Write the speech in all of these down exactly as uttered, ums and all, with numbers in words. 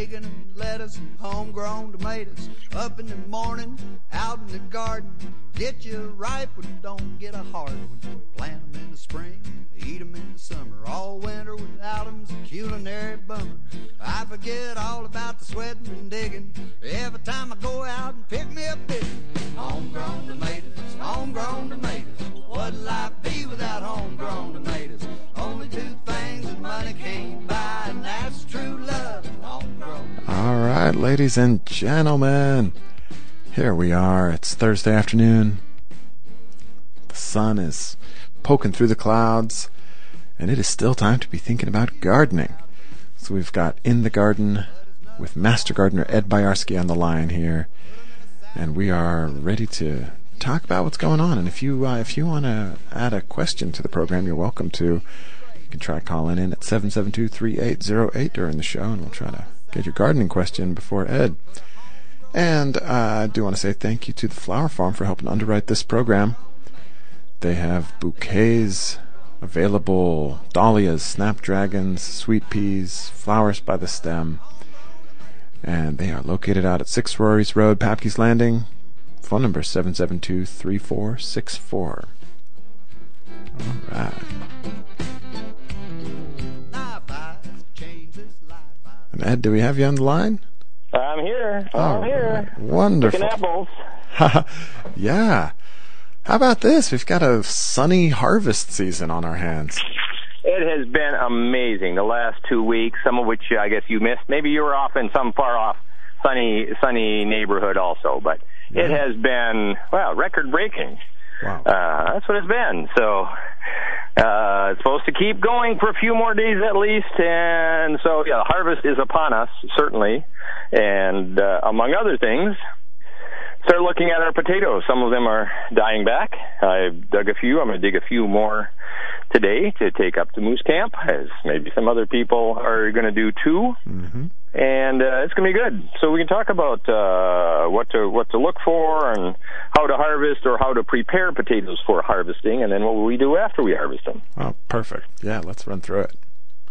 bacon and lettuce and homegrown tomatoes. Up in the morning, out in the garden, get you ripe and don't get a hard one. Plant them in the spring, eat them in the summer. All winter without them's a culinary bummer. I forget all about the sweating and digging every time I go out and pick me a bit. Homegrown tomatoes, homegrown tomatoes. What'd life be without homegrown tomatoes? Only two things that money can't buy, and that's true love and homegrown. All right, ladies and gentlemen, here we are. It's Thursday afternoon. The sun is poking through the clouds, and it is still time to be thinking about gardening. So we've got In the Garden with Master Gardener Ed Boyarsky on the line here, and we are ready to talk about what's going on. And if you uh, if you want to add a question to the program, you're welcome to. You can try calling in at seven seven two, three eight zero eight during the show, and we'll try to get your gardening question before Ed. And uh, I do want to say thank you to the Flower Farm for helping underwrite this program. They have bouquets available, dahlias, snapdragons, sweet peas, flowers by the stem. And they are located out at six Rory's Road, Papke's Landing. Phone number seven seven two, three four six four. All right. And Ed, do we have you on the line? I'm here. I'm oh, here. Wonderful. Picking apples. Yeah. How about this? We've got a sunny harvest season on our hands. It has been amazing the last two weeks, some of which I guess you missed. Maybe you were off in some far-off sunny sunny neighborhood also, but yeah. It has been, well, record-breaking. Wow. Uh, that's what it's been. So uh, it's supposed to keep going for a few more days at least, and so, yeah, the harvest is upon us, certainly, and uh, among other things, start looking at our potatoes. Some of them are dying back. I've dug a few. I'm going to dig a few more today to take up to Moose Camp, as maybe some other people are going to do too. Mm-hmm. And uh, it's going to be good. So we can talk about uh, what to what to look for and how to harvest or how to prepare potatoes for harvesting, and then what will we do after we harvest them. Oh, perfect. Yeah, let's run through it.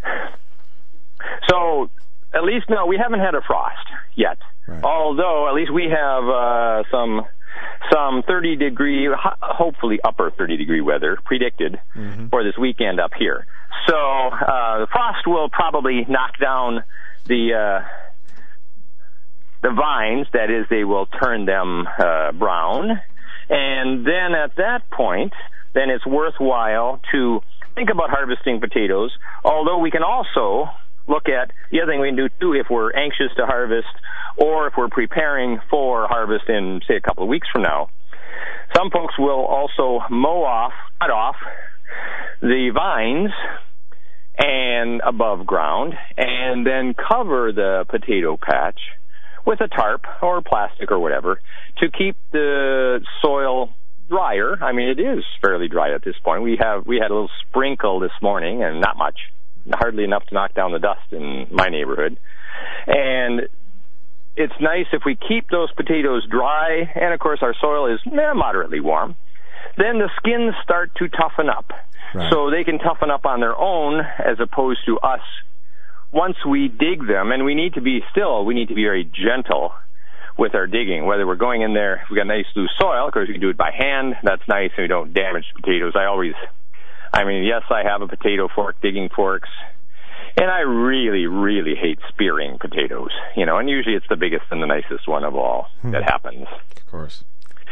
So at least, no, we haven't had a frost yet. Right. Although at least we have uh, some some thirty degree, hopefully upper thirty degree weather predicted mm-hmm. for this weekend up here. So uh, the frost will probably knock down the uh, the vines. That is, they will turn them uh, brown, and then at that point, then it's worthwhile to think about harvesting potatoes. Although we can also look at the other thing we can do too if we're anxious to harvest or if we're preparing for harvest in, say, a couple of weeks from now. Some folks will also mow off, cut off the vines and above ground, and then cover the potato patch with a tarp or plastic or whatever to keep the soil drier. I mean, it is fairly dry at this point. We have we had a little sprinkle this morning, and not much, hardly enough to knock down the dust in my neighborhood. And it's nice if we keep those potatoes dry, and of course our soil is eh, moderately warm. Then the skins start to toughen up. Right. So they can toughen up on their own as opposed to us once we dig them. And we need to be still, we need to be very gentle with our digging, whether we're going in there, if we've got nice loose soil, of course we can do it by hand. That's nice, and we don't damage potatoes. I always, I mean, yes, I have a potato fork, digging forks, and I really, really hate spearing potatoes, you know, and usually it's the biggest and the nicest one of all hmm. that happens. Of course.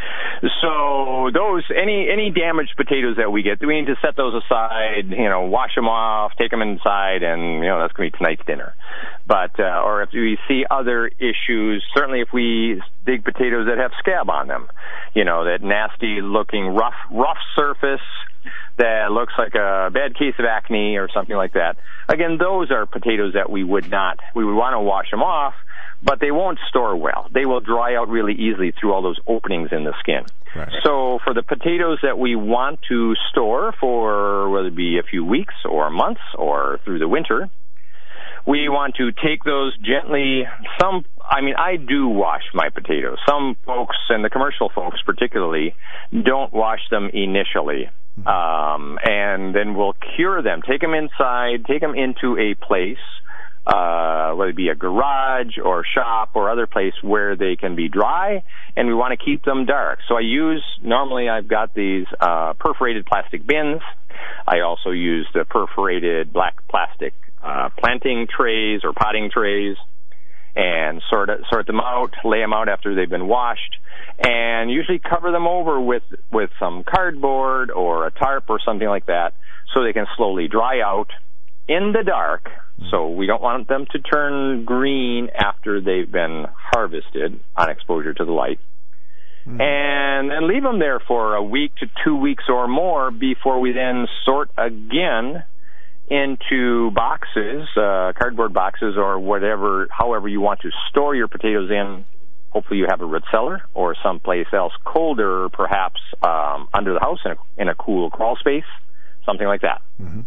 So those, any any damaged potatoes that we get, we need to set those aside, you know, wash them off, take them inside, and, you know, that's going to be tonight's dinner. But, uh, or if we see other issues, certainly if we dig potatoes that have scab on them, you know, that nasty-looking rough, rough surface that looks like a bad case of acne or something like that. Again, those are potatoes that we would not, we would want to wash them off, but they won't store well. They will dry out really easily through all those openings in the skin. Right. So for the potatoes that we want to store for whether it be a few weeks or months or through the winter, we want to take those gently. Some, I mean, I do wash my potatoes. Some folks, and the commercial folks particularly, don't wash them initially. Um, and then we'll cure them. Take them inside, take them into a place uh, whether it be a garage or shop or other place where they can be dry, and we want to keep them dark. So I use, normally I've got these uh, perforated plastic bins. I also use the perforated black plastic uh, planting trays or potting trays, and sort of, sort them out, lay them out after they've been washed, and usually cover them over with, with some cardboard or a tarp or something like that so they can slowly dry out in the dark. So we don't want them to turn green after they've been harvested on exposure to the light. Mm. And then leave them there for a week to two weeks or more before we then sort again into boxes, uh, cardboard boxes or whatever, however you want to store your potatoes in. Hopefully you have a root cellar or someplace else colder, perhaps um, under the house in a, in a cool crawl space, something like that. Mm-hmm.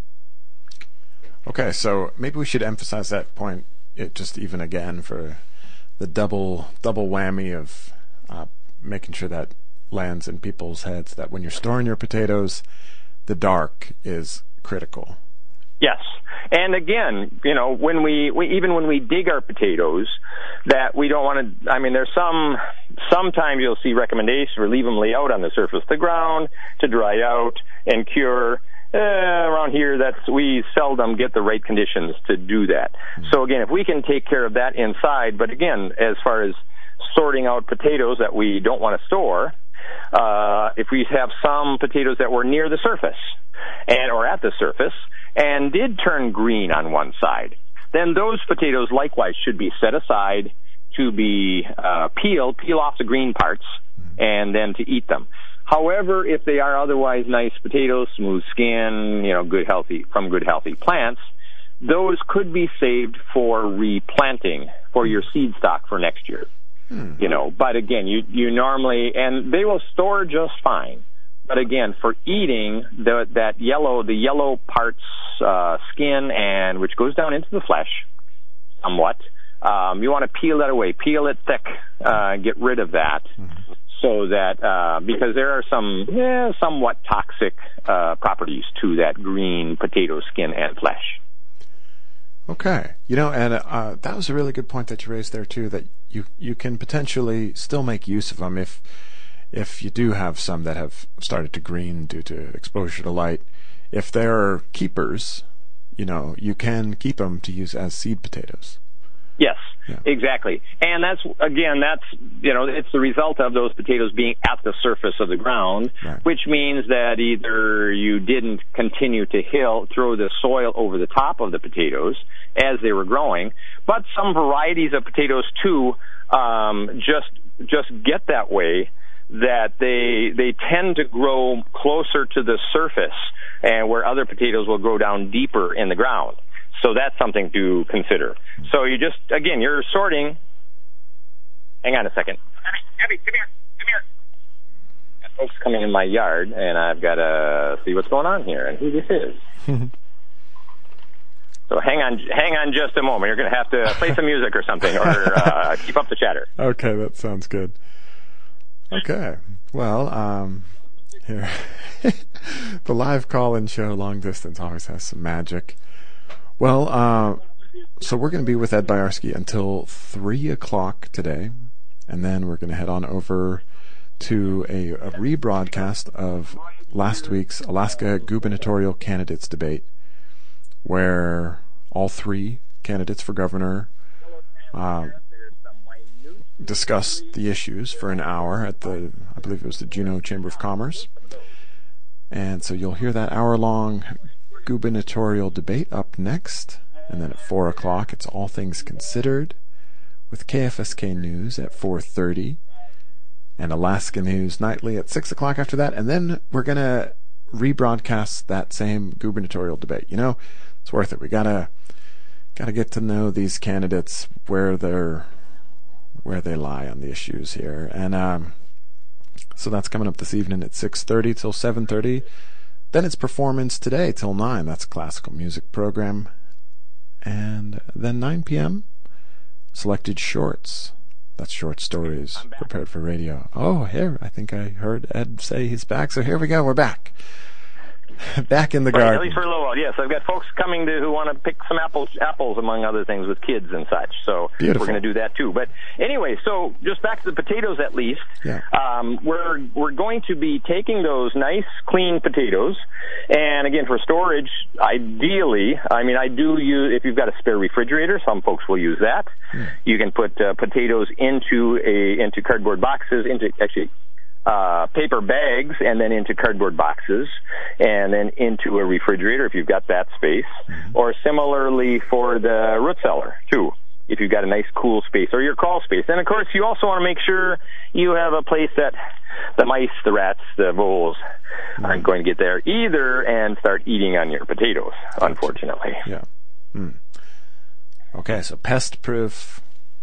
Okay, so maybe we should emphasize that point, it just even again for the double double whammy of uh, making sure that lands in people's heads that when you're storing your potatoes, the dark is critical. Yes. And again, you know, when we, we even when we dig our potatoes, that we don't want to, I mean, there's some, sometimes you'll see recommendations for leave them lay out on the surface of the ground to dry out and cure. Uh, around here, that's, we seldom get the right conditions to do that. Mm-hmm. So again, if we can take care of that inside, but again, as far as sorting out potatoes that we don't want to store, uh, if we have some potatoes that were near the surface and or at the surface and did turn green on one side, then those potatoes likewise should be set aside to be uh, peeled, peel off the green parts, and then to eat them. However, if they are otherwise nice potatoes, smooth skin, you know, good healthy from good healthy plants, those could be saved for replanting for your seed stock for next year. Hmm. You know, but again, you you normally, and they will store just fine. But again, for eating, the, that yellow, the yellow parts, uh, skin, and which goes down into the flesh somewhat, um, you want to peel that away, peel it thick, uh, get rid of that, mm-hmm. so that uh, because there are some yeah, somewhat toxic uh, properties to that green potato skin and flesh. Okay, you know, and uh, that was a really good point that you raised there too. That you you can potentially still make use of them if. If you do have some that have started to green due to exposure to light, if they're keepers, you know, you can keep them to use as seed potatoes. Yes, yeah. Exactly. And that's, again, that's, you know, it's the result of those potatoes being at the surface of the ground, right. Which means that either you didn't continue to hill, throw the soil over the top of the potatoes as they were growing, but some varieties of potatoes, too, um, just just get that way, that they they tend to grow closer to the surface, and where other potatoes will grow down deeper in the ground. So that's something to consider. So you just, again, you're sorting. Hang on a second. Abby, Abby, come here, come here. Got folks coming in my yard, and I've got to see what's going on here and who this is. So hang on, hang on just a moment. You're going to have to play some music or something, or uh, keep up the chatter. Okay, that sounds good. Okay, well, um, here, the live call-in show, Long Distance, always has some magic. Well, uh, so we're going to be with Ed Boyarsky until three o'clock today, and then we're going to head on over to a, a rebroadcast of last week's Alaska gubernatorial candidates debate, where all three candidates for governor uh, discussed the issues for an hour at the, I believe it was the Juneau Chamber of Commerce. And so you'll hear that hour-long gubernatorial debate up next. And then at four o'clock, it's All Things Considered with K F S K News at four thirty. And Alaska News Nightly at six o'clock after that. And then we're going to rebroadcast that same gubernatorial debate. You know, it's worth it. We gotta gotta get to know these candidates, where they're where they lie on the issues here. And um, so that's coming up this evening at six thirty till seven thirty. Then it's Performance Today till nine. That's a classical music program. And then nine p.m., Selected Shorts. That's short stories prepared for radio. Oh, here, I think I heard Ed say he's back. So here we go. We're back. Back in the Right, garden. at least for a little while, yes. I've got folks coming to who want to pick some apples, apples among other things, with kids and such. So Beautiful. we're going to do that too. But anyway, so just back to the potatoes, at least. Yeah. Um, we're we're going to be taking those nice, clean potatoes, and again for storage, ideally, I mean, I do use, if you've got a spare refrigerator, some folks will use that. Hmm. You can put uh, potatoes into a into cardboard boxes, into actually. Uh, paper bags, and then into cardboard boxes, and then into a refrigerator if you've got that space, mm-hmm. or similarly for the root cellar too, if you've got a nice cool space, or your crawl space. And of course, you also want to make sure you have a place that the mice, the rats, the voles mm-hmm. aren't going to get there either and start eating on your potatoes, unfortunately. Yeah. Mm. Okay, so pest-proof.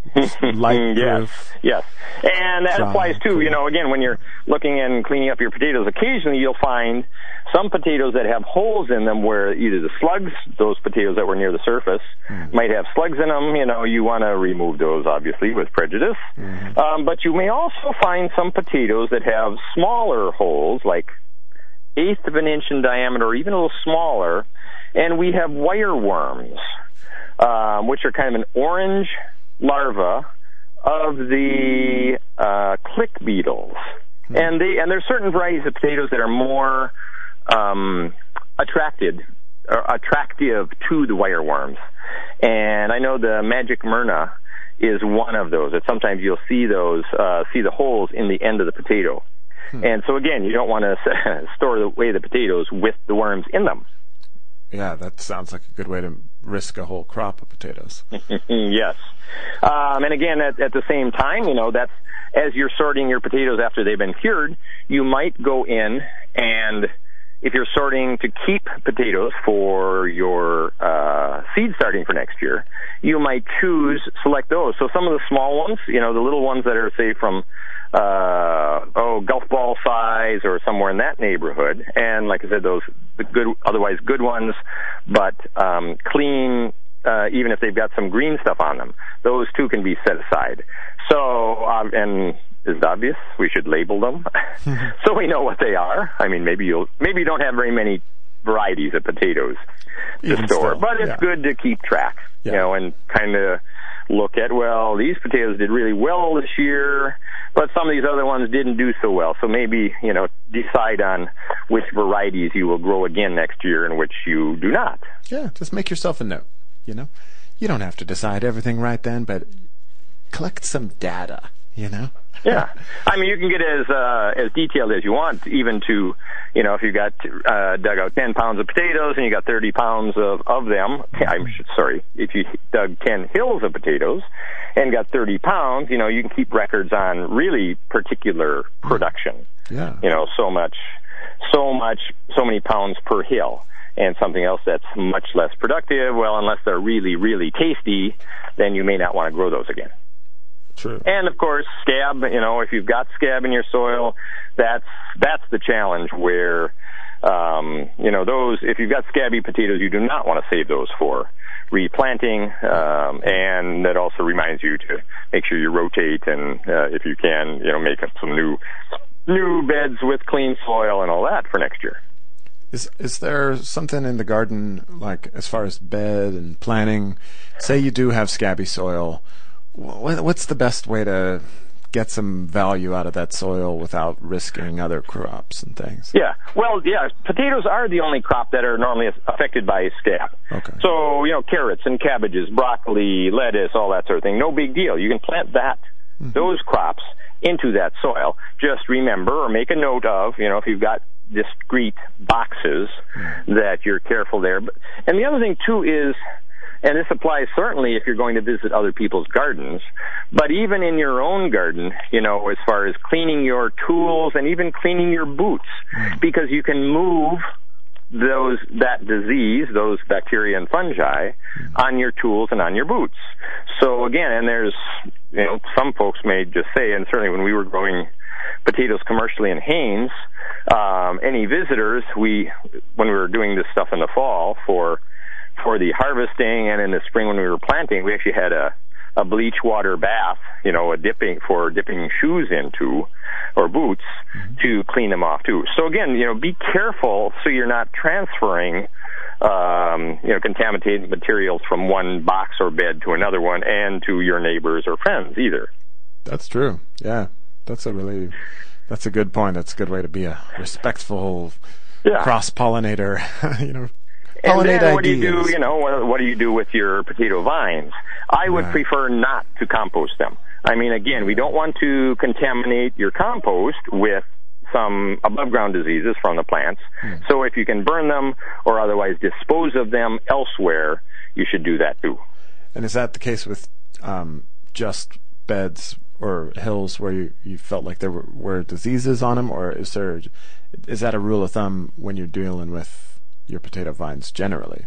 Light yes, yes, and that dry, applies too. cool. You know, again, when you're looking and cleaning up your potatoes, occasionally you'll find some potatoes that have holes in them where either the slugs, those potatoes that were near the surface, mm. might have slugs in them. You know, you want to remove those, obviously, with prejudice. Mm-hmm. Um, but you may also find some potatoes that have smaller holes, like eighth of an inch in diameter, or even a little smaller, and we have wire worms, um, which are kind of an orange larva of the uh, click beetles, mm-hmm. and they and there's certain varieties of potatoes that are more um, attracted or attractive to the wire worms, and I know the Magic Myrna is one of those. That sometimes you'll see those uh, see the holes in the end of the potato, hmm. and so again, you don't want to store away the potatoes with the worms in them. Yeah, that sounds like a good way to risk a whole crop of potatoes. Yes. Um, and again, at, at the same time, you know, that's as you're sorting your potatoes after they've been cured, you might go in and if you're sorting to keep potatoes for your uh, seed starting for next year, you might choose, select those. So some of the small ones, you know, the little ones that are, say, from Uh, oh, golf ball size or somewhere in that neighborhood. And like I said, those the good, otherwise good ones, but um, clean, uh, even if they've got some green stuff on them. Those too can be set aside. So, um, and is it obvious? We should label them so we know what they are. I mean, maybe you'll maybe you don't have very many varieties of potatoes to Even store, still, but it's yeah. good to keep track, yeah. you know, and kind of look at, well, these potatoes did really well this year, but some of these other ones didn't do so well. So maybe, you know, decide on which varieties you will grow again next year and which you do not. Yeah, just make yourself a note, you know. You don't have to decide everything right then, but collect some data, you know. Yeah. I mean, you can get as uh, as detailed as you want, even to, you know, if you got uh, dug out ten pounds of potatoes and you got thirty pounds of, of them, I'm sorry, if you dug ten hills of potatoes and got thirty pounds, you know, you can keep records on really particular production. Yeah. You know, so much, so much, so many pounds per hill. And something else that's much less productive, well, unless they're really, really tasty, then you may not want to grow those again. True. And of course, scab, you know, if you've got scab in your soil, that's that's the challenge where, um, you know, those, if you've got scabby potatoes, you do not want to save those for replanting, um, and that also reminds you to make sure you rotate and, uh, if you can, you know, make up some new new beds with clean soil and all that for next year. Is is there something in the garden, like as far as bed and planting? Say you do have scabby soil. What's the best way to get some value out of that soil without risking other crops and things? Yeah, well, yeah, potatoes are the only crop that are normally affected by scab. Okay. So, you know, carrots and cabbages, broccoli, lettuce, all that sort of thing, no big deal. You can plant that, mm-hmm. those crops into that soil. Just remember or make a note of, you know, if you've got discrete boxes, mm-hmm. that you're careful there. And the other thing, too, is, and this applies certainly if you're going to visit other people's gardens, but even in your own garden, you know, as far as cleaning your tools and even cleaning your boots, because you can move those that disease, those bacteria and fungi, on your tools and on your boots. So again, and there's, you know, some folks may just say, and certainly when we were growing potatoes commercially in Haines, um, any visitors, we, when we were doing this stuff in the fall for for the harvesting and in the spring when we were planting, we actually had a a bleach water bath, you know, a dipping for dipping shoes into or boots mm-hmm. to clean them off too. So again, you know, be careful so you're not transferring, um, you know, contaminated materials from one box or bed to another one and to your neighbors or friends either. That's true. Yeah, that's a really, that's a good point. That's a good way to be a respectful yeah. cross-pollinator, you know. And then what ideas. do you do, you know, what, what do you do with your potato vines? I would right. prefer not to compost them. I mean, again, we don't want to contaminate your compost with some above-ground diseases from the plants. Hmm. So if you can burn them or otherwise dispose of them elsewhere, you should do that too. And is that the case with um, just beds or hills where you, you felt like there were, were diseases on them, or is there is that a rule of thumb when you're dealing with your potato vines generally?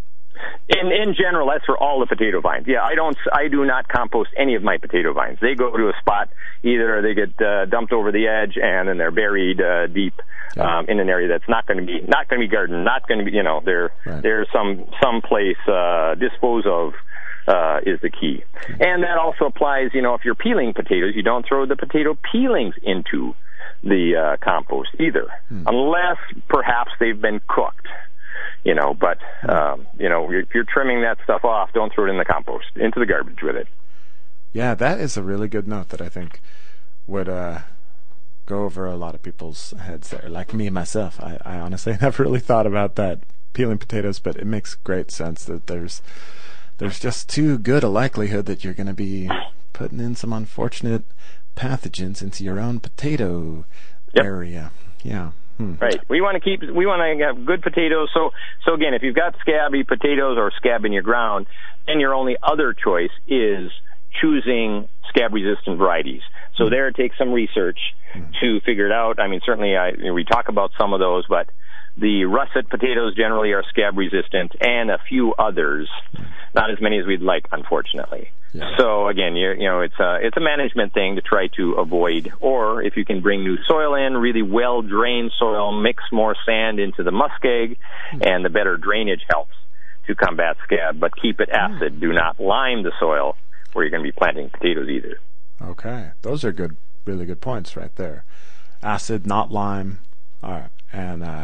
In in general, that's for all the potato vines. Yeah, I don't. I do not compost any of my potato vines. They go to a spot. Either they get uh, dumped over the edge, and then they're buried uh, deep yeah. um, in an area that's not going to be not going to be gardened. Not going to be. You know, there right. there's some some place uh, dispose of. Uh, is the key. And that also applies, you know, if you're peeling potatoes, you don't throw the potato peelings into the uh, compost either, hmm. unless perhaps they've been cooked, you know, but, um, you know, if you're trimming that stuff off, don't throw it in the compost, into the garbage with it. Yeah, that is a really good note that I think would uh, go over a lot of people's heads there, like me, myself. I, I honestly never really thought about that, peeling potatoes, but it makes great sense that there's There's just too good a likelihood that you're going to be putting in some unfortunate pathogens into your own potato yep. area. Yeah. Hmm. Right. We want to keep. We want to have good potatoes. So, so again, if you've got scabby potatoes or scab in your ground, then your only other choice is choosing scab-resistant varieties. So mm. there, take some research mm. to figure it out. I mean, certainly, I, you know, we talk about some of those, but the russet potatoes generally are scab-resistant, and a few others, not as many as we'd like, unfortunately. Yeah. So again, you're, you know, it's a it's a management thing to try to avoid. Or if you can bring new soil in, really well-drained soil, mix more sand into the muskeg, mm. and the better drainage helps to combat scab. But keep it acid. Mm. Do not lime the soil where you're going to be planting potatoes either. Okay, those are good, really good points right there. Acid, not lime, all right, and uh,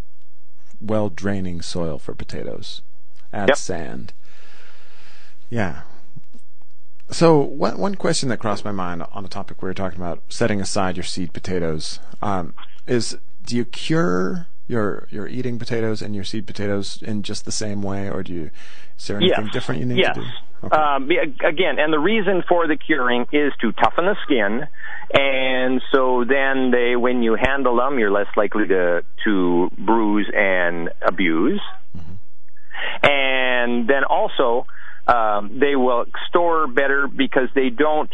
well-draining soil for potatoes. Add yep. sand. Yeah. So one one question that crossed my mind on the topic we were talking about, setting aside your seed potatoes, um, is do you cure your your eating potatoes and your seed potatoes in just the same way, or do you is there anything yes. different you need yes. to do? Okay. Um, again, and the reason for the curing is to toughen the skin, and so then they, when you handle them, you're less likely to to bruise and abuse, mm-hmm. and then also. Um, they will store better because they don't,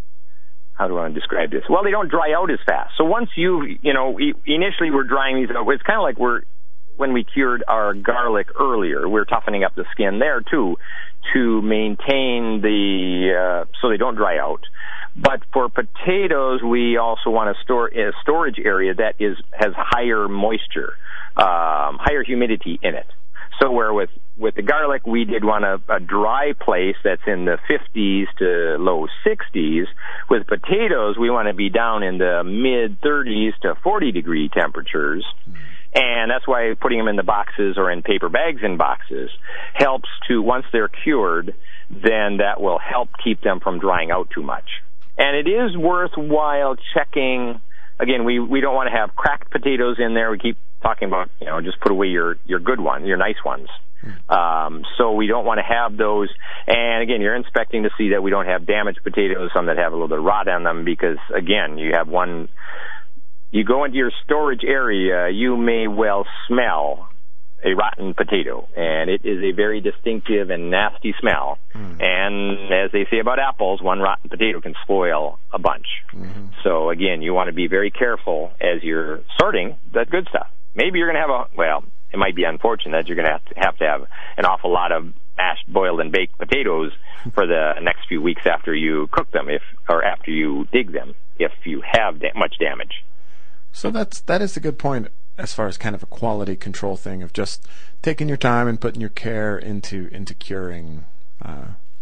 how do I want to describe this? Well, they don't dry out as fast. So once you, you know, initially we're drying these out. It's kind of like we're, when we cured our garlic earlier, we're toughening up the skin there too to maintain the, uh, so they don't dry out. But for potatoes, we also want to store a storage area that is, has higher moisture, um, higher humidity in it. So where with, with the garlic, we did want a, a dry place that's in the fifties to low sixties. With potatoes, we want to be down in the mid thirties to forty degree temperatures. And that's why putting them in the boxes or in paper bags in boxes helps to, once they're cured, then that will help keep them from drying out too much. And it is worthwhile checking. Again, we, we don't want to have cracked potatoes in there. We keep talking about, you know, just put away your, your good ones, your nice ones. Um, so we don't want to have those. And again, you're inspecting to see that we don't have damaged potatoes, some that have a little bit of rot on them, because again, you have one, you go into your storage area, you may well smell a rotten potato, and it is a very distinctive and nasty smell. Mm. And as they say about apples, one rotten potato can spoil a bunch. Mm-hmm. So again, you want to be very careful as you're sorting that good stuff. Maybe you're going to have a, well, it might be unfortunate that you're going to have to have to have an awful lot of mashed, boiled, and baked potatoes for the next few weeks after you cook them, if or after you dig them, if you have da- much damage. So that's that is a good point as far as kind of a quality control thing of just taking your time and putting your care into into curing uh,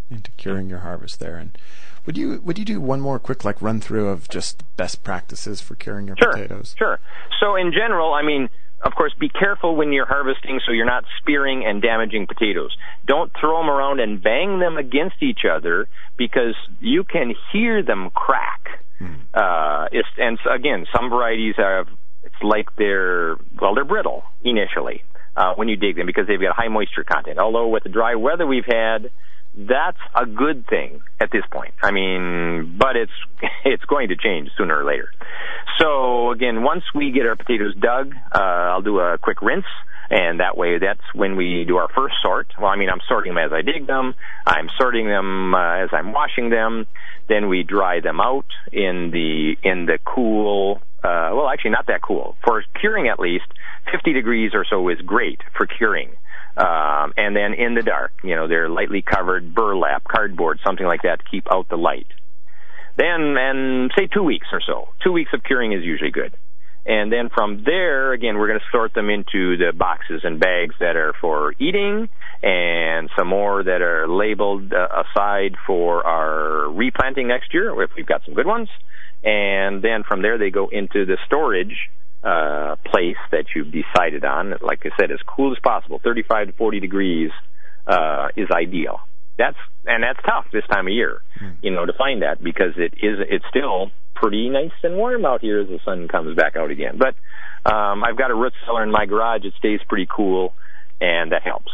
into curing your harvest there. And would you would you do one more quick like run through of just best practices for curing your sure, potatoes? Sure. So in general, I mean, of course, be careful when you're harvesting so you're not spearing and damaging potatoes. Don't throw them around and bang them against each other because you can hear them crack. Hmm. Uh, it's, and so, again, some varieties have, it's like they're, well, they're brittle initially uh, when you dig them because they've got high moisture content. Although with the dry weather we've had, that's a good thing at this point. I mean, but it's it's going to change sooner or later. So again, once we get our potatoes dug, uh, I'll do a quick rinse, and that way that's when we do our first sort. Well, I mean, I'm sorting them as I dig them. I'm sorting them uh, as I'm washing them. Then we dry them out in the in the cool. Uh, well, actually, not that cool. For curing, at least fifty degrees or so is great for curing. Um, and then in the dark, you know, they're lightly covered burlap, cardboard, something like that to keep out the light. Then, and say two weeks or so. Two weeks of curing is usually good. And then from there, again, we're going to sort them into the boxes and bags that are for eating and some more that are labeled uh, aside for our replanting next year, if we've got some good ones. And then from there, they go into the storage Uh, place that you've decided on. Like I said, as cool as possible, thirty-five to forty degrees uh, is ideal. That's and that's tough this time of year, mm. you know, to find that because it is it's still pretty nice and warm out here as the sun comes back out again. But um, I've got a root cellar in my garage; it stays pretty cool, and that helps.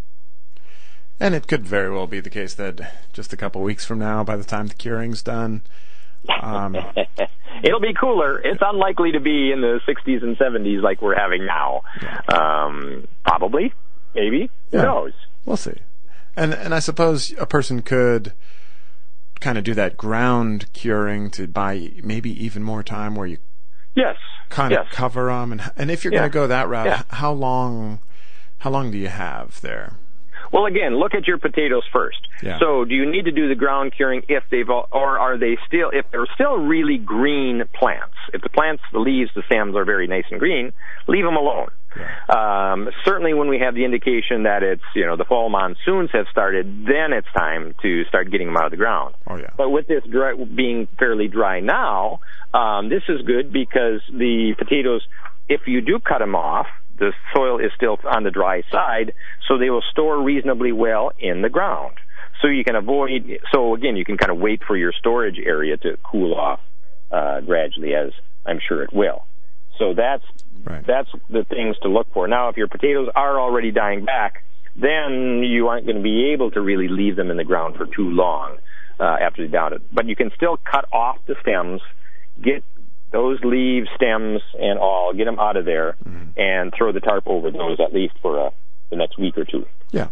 And it could very well be the case that just a couple weeks from now, by the time the curing's done. Um, It'll be cooler. It's unlikely to be in the sixties and seventies like we're having now. Yeah. Um, probably, maybe. Who yeah. knows? We'll see. And and I suppose a person could kind of do that ground curing to buy maybe even more time where you yes kind yes. of cover them. And and if you're yeah. going to go that route, yeah. how long how long do you have there? Well, again, look at your potatoes first. Yeah. So, do you need to do the ground curing if they've, or are they still, if they're still really green plants? If the plants, the leaves, the stems are very nice and green, leave them alone. Yeah. Um, certainly, when we have the indication that it's, you know, the fall monsoons have started, then it's time to start getting them out of the ground. Oh yeah. But with this dry, being fairly dry now, um, this is good because the potatoes, if you do cut them off, the soil is still on the dry side, so they will store reasonably well in the ground. So you can avoid, so again, you can kind of wait for your storage area to cool off uh, gradually, as I'm sure it will. So that's right. that's the things to look for. Now, if your potatoes are already dying back, then you aren't going to be able to really leave them in the ground for too long uh, after they down it. But you can still cut off the stems, get those leaves, stems, and all, get them out of there, mm-hmm. and throw the tarp over those at least for uh, the next week or two. Yeah.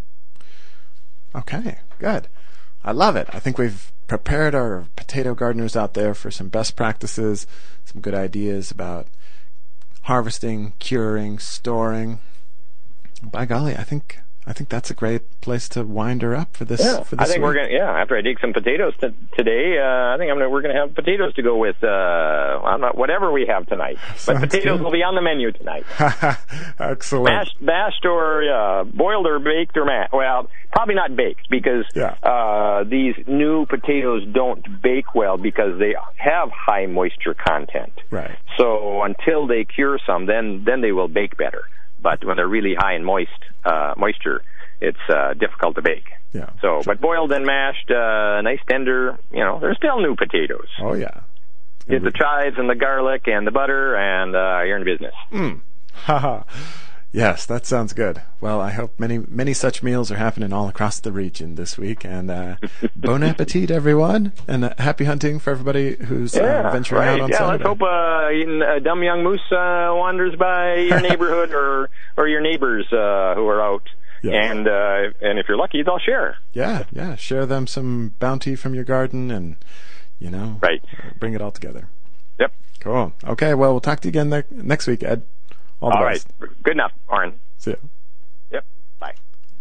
Okay, good. I love it. I think we've prepared our potato gardeners out there for some best practices, some good ideas about harvesting, curing, storing. By golly, I think I think that's a great place to wind her up for this. Yeah, for this I think week. we're gonna. Yeah, after I dig some potatoes t- today, uh, I think I'm gonna, we're going to have potatoes to go with. Uh, well, not whatever we have tonight, but potatoes good. will be on the menu tonight. Excellent. Mashed, mashed or uh, boiled or baked or mashed. Well, probably not baked because yeah. uh, these new potatoes don't bake well because they have high moisture content. Right. So until they cure some, then then they will bake better. But when they're really high in moist uh, moisture, it's uh, difficult to bake. Yeah. So, but boiled and mashed, uh, nice tender. You know, they're still new potatoes. Oh yeah. Get the chives and the garlic and the butter, and uh, you're in business. Mm. Haha. Yes, that sounds good. Well, I hope many many such meals are happening all across the region this week. And uh, bon appetit, everyone, and uh, happy hunting for everybody who's yeah, uh, venturing right. out on yeah, Saturday. Let's hope uh, eating, a dumb young moose uh, wanders by your neighborhood or or your neighbors uh, who are out. Yes. And uh, and if you're lucky, they'll share. Yeah, yeah. Share them some bounty from your garden, and you know, right. bring it all together. Yep. Cool. Okay. Well, we'll talk to you again ne- next week, Ed. All, all the right. best. Good enough, Oren. See ya. Yep. Bye.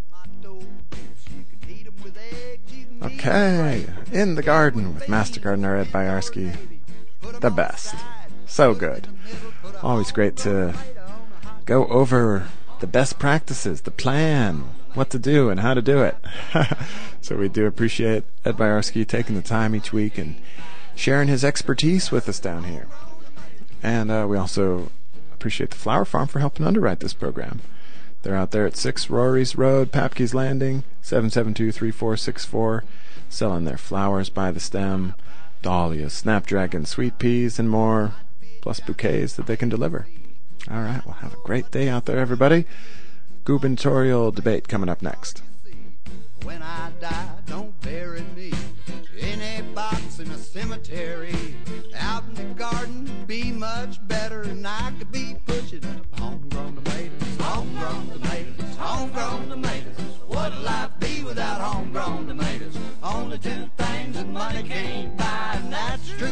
Okay. In the Garden with Master Gardener Ed Byarski. The best. So good. Always great to go over the best practices, the plan, what to do and how to do it. So we do appreciate Ed Byarsky taking the time each week and sharing his expertise with us down here. And uh, we also appreciate the Flower Farm for helping underwrite this program. They're out there at six Rory's Road, Papke's Landing, seven seven two, three four six four, selling their flowers by the stem, dahlias, snapdragons, sweet peas, and more, plus bouquets that they can deliver. All right, well, have a great day out there, everybody. Gubernatorial debate coming up next. When I die, don't bury me in a box in a cemetery. Out in the garden, be much better, and I could be pushing up homegrown tomatoes, homegrown tomatoes, homegrown tomatoes. What'll life be without homegrown tomatoes? Only two things that money can't buy, and that's true